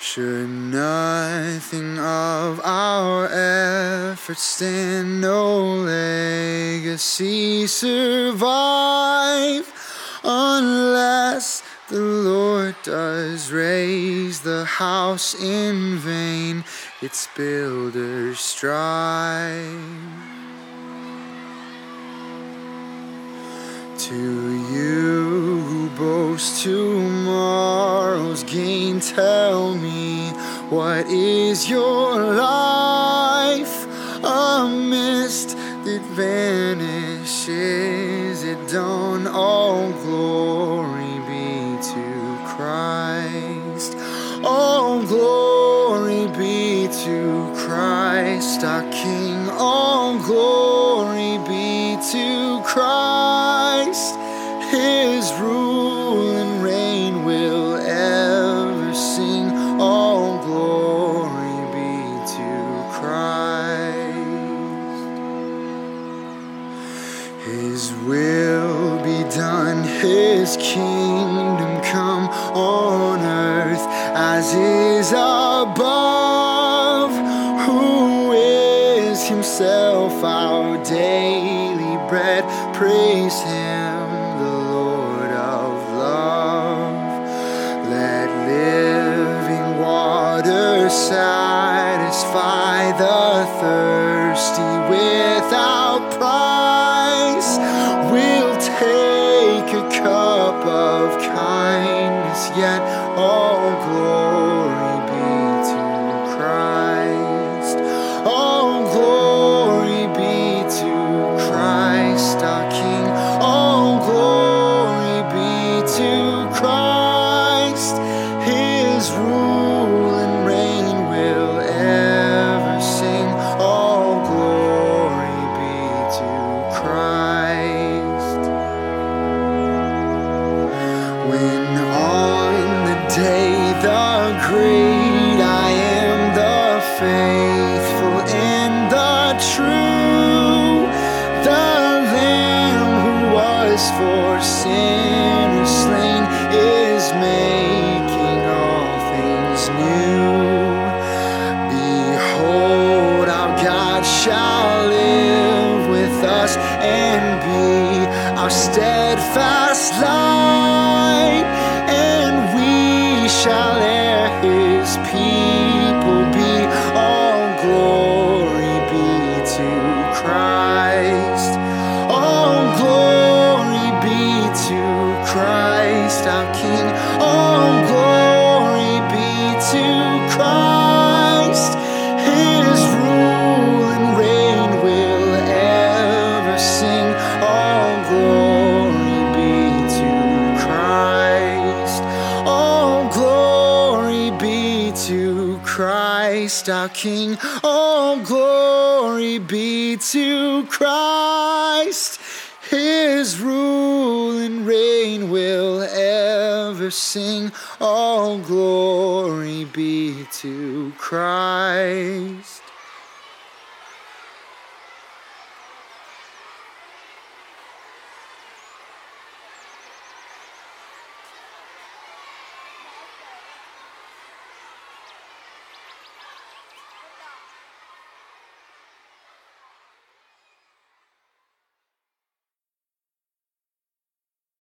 Should nothing of our efforts stand, no legacy survive, unless the Lord does raise the house in vain, its builders strive. To you who boast tomorrow's gain, tell me, what is your life? A mist that vanishes at dawn. All glory be to Christ. All glory be to Christ our King. All glory be to Christ. His rule and reign will ever sing. All glory be to Christ. His will be done, His kingdom come on earth as is above. Who is Himself our daily bread? Praise Him, the Lord of love. Let living water satisfy the thirsty without price. We'll take a cup of kindness, yet all glory be to Christ. All glory be to Christ our King. All glory be to Christ. His rule and reign will ever sing. All glory be to Christ. When on the day the great I am, the faithful and the true, the Lamb who was for sinners slain is making all things new. Behold, our God shall live with us and be our steadfast light, and we shall ere His people be. All glory be to Christ. All glory be to Christ our King. All glory be to Christ. His rule and reign will ever sing. All glory be to Christ. All glory be to Christ our King. All glory be to Christ. His rule and reign will ever sing. All glory be to Christ.